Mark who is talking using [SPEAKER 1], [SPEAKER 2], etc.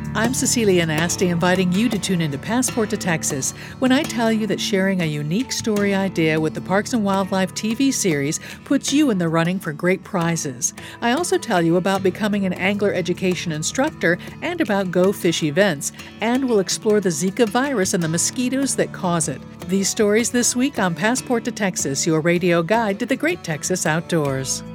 [SPEAKER 1] I'm Cecilia Nasty, inviting you to tune into Passport to Texas when I tell you that sharing a unique story idea with the Parks and Wildlife TV series puts you in the running for great prizes. I also tell you about becoming an angler education instructor and about Go Fish events, and we'll explore the Zika virus and the mosquitoes that cause it. These stories this week on Passport to Texas, your radio guide to the great Texas outdoors.